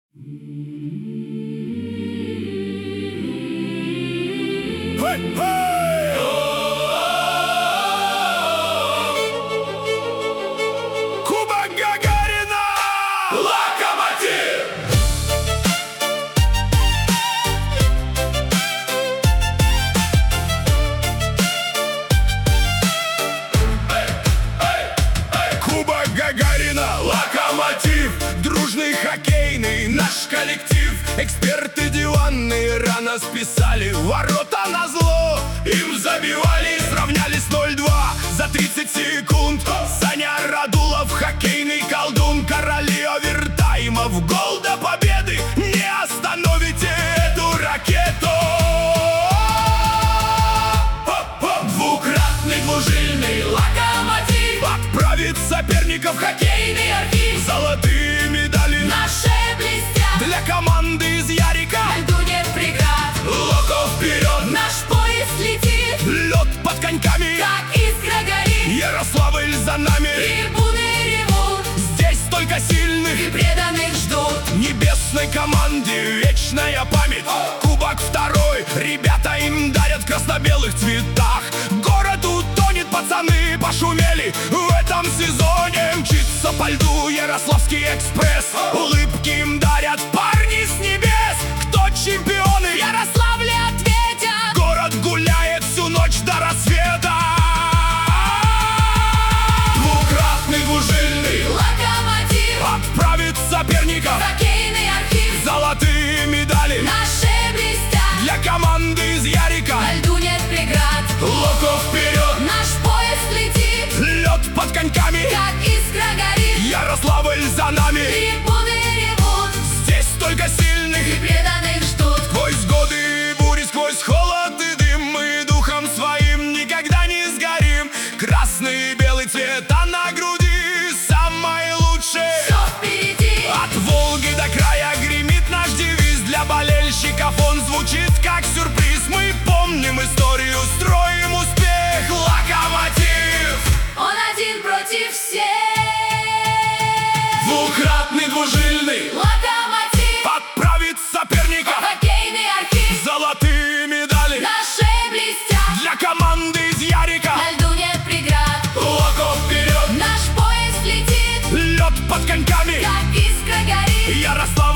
Кубок Гагарина! Локомотив! Кубок Гагарина, Локомотив, дружный хоккейный наш коллектив. Эксперты диванные рано списали, ворота назло им забивали. Сравнялись 0-2 за 30 секунд. Саня Радулов, хоккейный колдун, короли овертаймов, гол до победы. Не остановите эту ракету. Двукратный двужильный Локомотив отправит соперников в хоккейный архив. Золотые медали Наши блестят, для команды из Ярика. на льду нет преград. Локо вперед, Наш поезд летит, лед под коньками, как искра горит. Ярославль за нами. Трибуны ревут, Здесь только сильных и преданных ждут. небесной команде вечная память. Кубок второй, ребята им дарят в красно-белых цветах. Город утонет, пацаны пошумели. В этом сезоне мчится по льду Ярославский экспресс. Улыбки им дарят парни с небес. Кто чемпионы? В Ярославле ответят. Город гуляет всю ночь до рассвета. Двукратный двужильный Локомотив отправит соперников в хоккейный архив. золотые медали Наши блестят, для команды из Ярика. на льду нет преград. Локо вперед, Наш поезд летит, лед под коньками, как искра горит. Ярославль за нами. Трибуны ревут, Здесь только сильных и преданных ждут. сквозь годы и бури, сквозь холод и дым. Мы духом своим никогда не сгорим. Красный и белый цвета на груди, самое лучшее Все впереди, от Волги до края гремит наш девиз. Для болельщиков он звучит как сюрприз. Мы помним историю, строим успех. Локомотив! он один против всех. Двукратный двужильный Локомотив, отправит соперника хоккейный архив. золотые медали Наши блестят, для команды из Ярика. на льду нет преград. Локо вперед, Наш поезд летит, лед под коньками, как искра горит. Ярославль